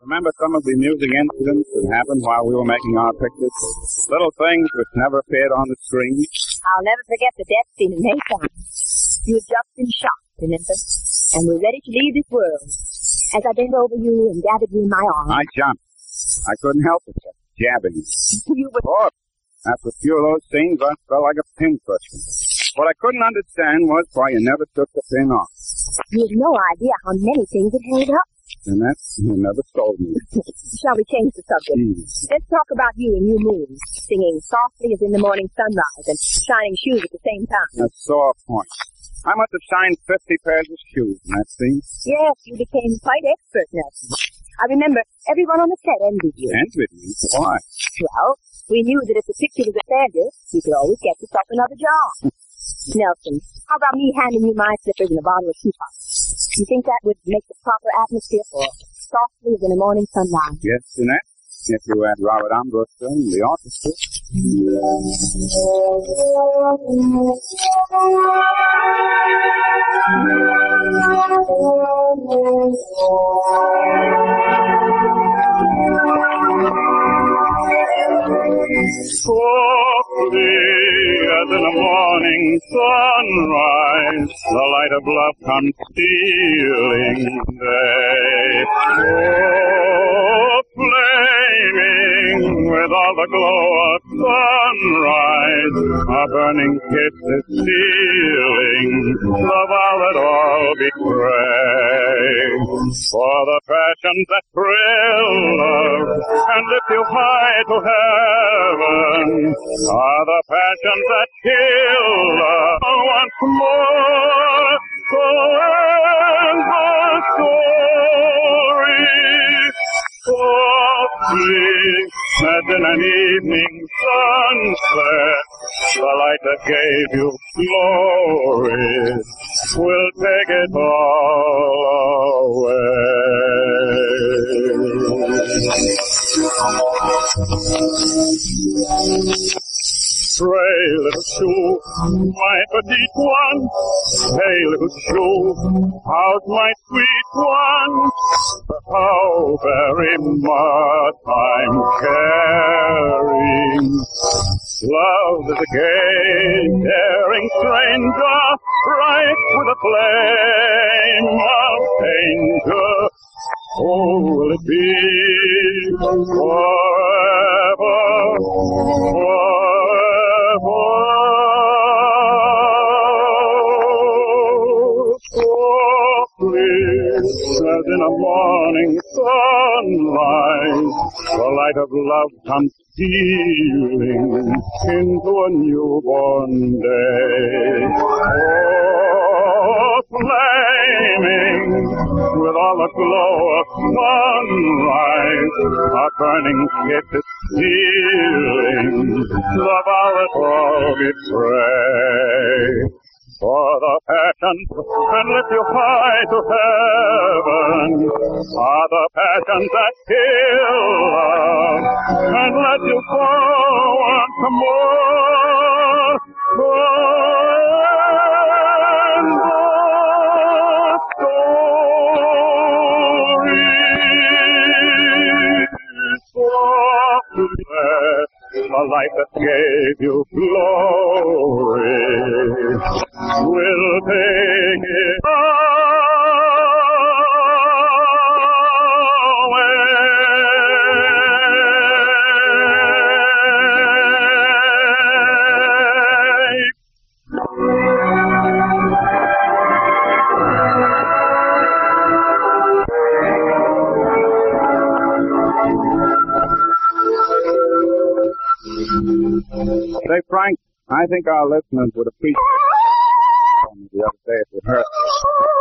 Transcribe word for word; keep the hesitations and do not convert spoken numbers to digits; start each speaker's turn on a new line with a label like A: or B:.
A: Remember some of the amusing incidents that happened while we were making our pictures? Little things which never appeared on the screen.
B: I'll never forget the death scene in Maytown. You had just been shot, remember? And were ready to leave this world. As I bent over you and gathered you in my arms.
A: I jumped. I couldn't help it, jabbing you.
B: You were...
A: Oh, after a few of those scenes, I felt like a pincushion. What I couldn't understand was why you never took the pin off.
B: You have no idea how many things it held up.
A: And that you never told me.
B: Shall we change the subject? Mm. Let's talk about you and New Moon, singing softly as in the morning sunrise and shining shoes at the same time.
A: That's sore point. I must have shined fifty pairs of shoes in that scene.
B: Yes, you became quite expert, Nelson. I remember everyone on the set envied you.
A: Envied me? Why?
B: Well, we knew that if the picture was a failure, you could always get yourself another job. Nelson, how about me handing you my slippers and a bottle of teapot? Do you think that would make the proper atmosphere for softly as in a morning sunrise?
A: Yes, Jeanette. If you had Robert Armbruster in the orchestra.
C: Softly as in a morning sunrise, the light of love comes stealing day. Oh, flaming with all the glow of sunrise, a burning kiss is stealing the violet all betray. For the passions that thrill love and lift you high to heaven are the passions that kill love once more. So ends the story. Softly, as in an evening sunset, the light that gave you glory will take it all away. Stray little shoe, my petite one. Hey, little shoe, how's my sweet one? How very much I'm caring. Love is a gay, daring stranger, bright with a flame of danger. Oh, will it be forever, forever? Softly, as in a morning sunrise, the light of love comes stealing into a newborn day. Oh, flaming with all the glow of sunrise, a burning kiss is stealing the violet all betray. For the passions that lift you high to heaven are the passions that kill love and let you fall once more. And the story softly, the light that gave you glory will take it
A: Say, Frank, I think our listeners would appreciate the other day if we heard.